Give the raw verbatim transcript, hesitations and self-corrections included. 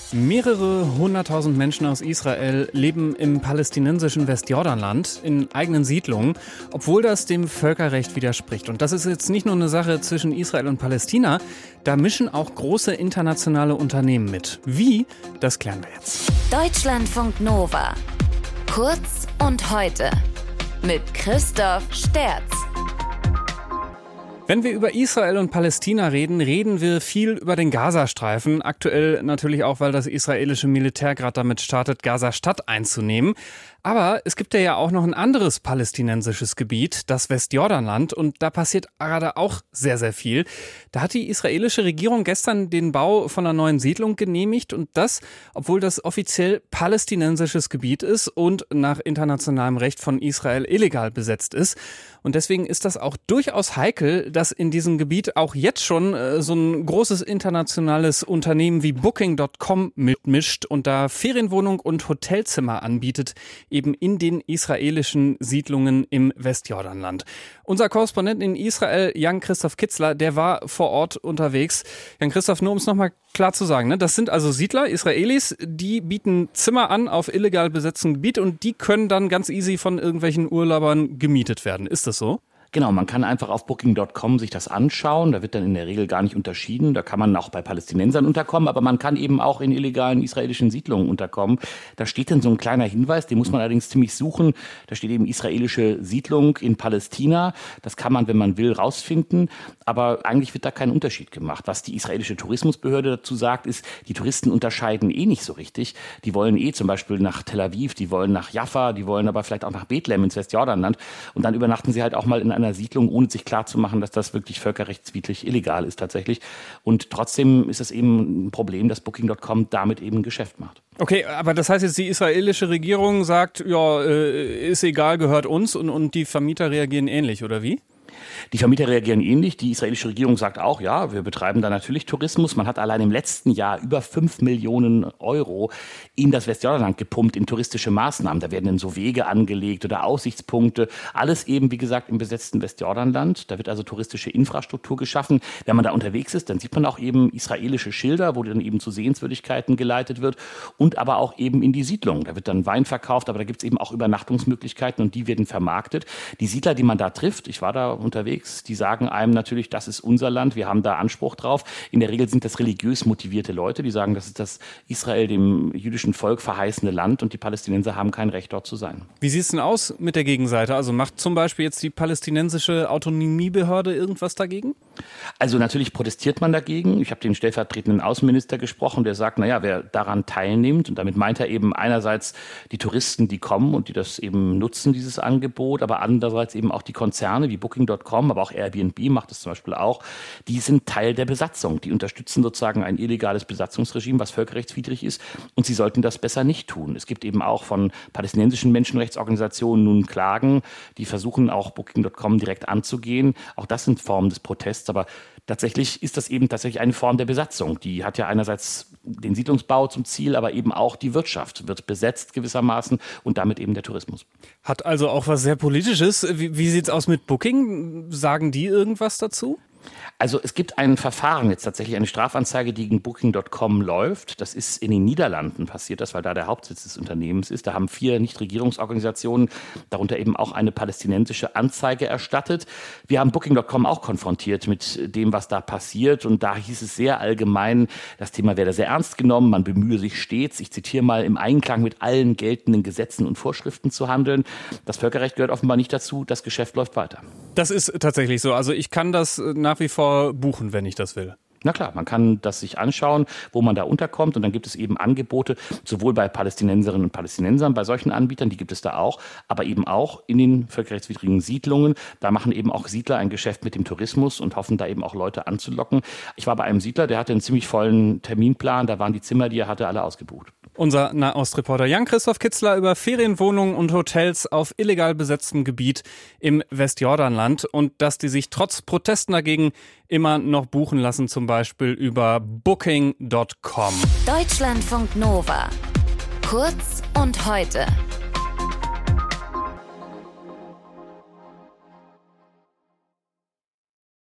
Mehrere hunderttausend Menschen aus Israel leben im palästinensischen Westjordanland in eigenen Siedlungen, obwohl das dem Völkerrecht widerspricht. Und das ist jetzt nicht nur eine Sache zwischen Israel und Palästina, da mischen auch große internationale Unternehmen mit. Wie? Das klären wir jetzt. Deutschlandfunk Nova. Kurz und heute. Mit Christoph Sterz. Wenn wir über Israel und Palästina reden, reden wir viel über den Gazastreifen. Aktuell natürlich auch, weil das israelische Militär gerade damit startet, Gaza-Stadt einzunehmen. Aber es gibt ja auch noch ein anderes palästinensisches Gebiet, das Westjordanland. Und da passiert gerade auch sehr, sehr viel. Da hat die israelische Regierung gestern den Bau von einer neuen Siedlung genehmigt. Und das, obwohl das offiziell palästinensisches Gebiet ist und nach internationalem Recht von Israel illegal besetzt ist. Und deswegen ist das auch durchaus heikel, dass in diesem Gebiet auch jetzt schon äh, so ein großes internationales Unternehmen wie Booking Punkt com mitmischt und da Ferienwohnung und Hotelzimmer anbietet, eben in den israelischen Siedlungen im Westjordanland. Unser Korrespondent in Israel, Jan-Christoph Kitzler, der war vor Ort unterwegs. Jan-Christoph, nur um es nochmal klar zu sagen, ne? Das sind also Siedler, Israelis, die bieten Zimmer an auf illegal besetztem Gebiet und die können dann ganz easy von irgendwelchen Urlaubern gemietet werden. Ist das so? Genau, man kann einfach auf Booking Punkt com sich das anschauen. Da wird dann in der Regel gar nicht unterschieden. Da kann man auch bei Palästinensern unterkommen, aber man kann eben auch in illegalen israelischen Siedlungen unterkommen. Da steht dann so ein kleiner Hinweis, den muss man allerdings ziemlich suchen. Da steht eben israelische Siedlung in Palästina. Das kann man, wenn man will, rausfinden. Aber eigentlich wird da kein Unterschied gemacht. Was die israelische Tourismusbehörde dazu sagt, ist, die Touristen unterscheiden eh nicht so richtig. Die wollen eh zum Beispiel nach Tel Aviv, die wollen nach Jaffa, die wollen aber vielleicht auch nach Bethlehem ins Westjordanland. Und dann übernachten sie halt auch mal in einer Siedlung, ohne sich klarzumachen, dass das wirklich völkerrechtswidrig illegal ist tatsächlich. Und trotzdem ist es eben ein Problem, dass Booking Punkt com damit eben ein Geschäft macht. Okay, aber das heißt jetzt, die israelische Regierung sagt, ja, äh, ist egal, gehört uns und, und die Vermieter reagieren ähnlich, oder wie? Die Vermieter reagieren ähnlich. Die israelische Regierung sagt auch, ja, wir betreiben da natürlich Tourismus. Man hat allein im letzten Jahr über fünf Millionen Euro in das Westjordanland gepumpt, in touristische Maßnahmen. Da werden dann so Wege angelegt oder Aussichtspunkte. Alles eben, wie gesagt, im besetzten Westjordanland. Da wird also touristische Infrastruktur geschaffen. Wenn man da unterwegs ist, dann sieht man auch eben israelische Schilder, wo dann eben zu Sehenswürdigkeiten geleitet wird. Und aber auch eben in die Siedlung. Da wird dann Wein verkauft, aber da gibt es eben auch Übernachtungsmöglichkeiten und die werden vermarktet. Die Siedler, die man da trifft, ich war da unterwegs, die sagen einem natürlich, das ist unser Land, wir haben da Anspruch drauf. In der Regel sind das religiös motivierte Leute, die sagen, das ist das Israel dem jüdischen Volk verheißene Land und die Palästinenser haben kein Recht, dort zu sein. Wie sieht es denn aus mit der Gegenseite? Also macht zum Beispiel jetzt die palästinensische Autonomiebehörde irgendwas dagegen? Also natürlich protestiert man dagegen. Ich habe den stellvertretenden Außenminister gesprochen, der sagt, naja, wer daran teilnimmt, und damit meint er eben einerseits die Touristen, die kommen und die das eben nutzen, dieses Angebot, aber andererseits eben auch die Konzerne wie Booking Punkt com, aber auch Airbnb macht es zum Beispiel auch, die sind Teil der Besatzung. Die unterstützen sozusagen ein illegales Besatzungsregime, was völkerrechtswidrig ist, und sie sollten das besser nicht tun. Es gibt eben auch von palästinensischen Menschenrechtsorganisationen nun Klagen, die versuchen auch Booking Punkt com direkt anzugehen. Auch das sind Formen des Protests, aber tatsächlich ist das eben tatsächlich eine Form der Besatzung. Die hat ja einerseits den Siedlungsbau zum Ziel, aber eben auch die Wirtschaft wird besetzt gewissermaßen und damit eben der Tourismus. Hat also auch was sehr Politisches. Wie, wie sieht's aus mit Booking? Sagen die irgendwas dazu? Also es gibt ein Verfahren, jetzt tatsächlich eine Strafanzeige, die gegen Booking Punkt com läuft. Das ist in den Niederlanden passiert, das, weil da der Hauptsitz des Unternehmens ist. Da haben vier Nichtregierungsorganisationen, darunter eben auch eine palästinensische Anzeige erstattet. Wir haben Booking Punkt com auch konfrontiert mit dem, was da passiert. Und da hieß es sehr allgemein, das Thema werde sehr ernst genommen. Man bemühe sich stets, ich zitiere mal, im Einklang mit allen geltenden Gesetzen und Vorschriften zu handeln. Das Völkerrecht gehört offenbar nicht dazu. Das Geschäft läuft weiter. Das ist tatsächlich so. Also ich kann das nach wie vor buchen, wenn ich das will. Na klar, man kann das sich anschauen, wo man da unterkommt, und dann gibt es eben Angebote, sowohl bei Palästinenserinnen und Palästinensern, bei solchen Anbietern, die gibt es da auch, aber eben auch in den völkerrechtswidrigen Siedlungen. Da machen eben auch Siedler ein Geschäft mit dem Tourismus und hoffen da eben auch Leute anzulocken. Ich war bei einem Siedler, der hatte einen ziemlich vollen Terminplan, da waren die Zimmer, die er hatte, alle ausgebucht. Unser Nahostreporter Jan-Christoph Kitzler über Ferienwohnungen und Hotels auf illegal besetztem Gebiet im Westjordanland und dass die sich trotz Protesten dagegen immer noch buchen lassen, zum Beispiel über Booking Punkt com. Deutschlandfunk Nova. Kurz und heute.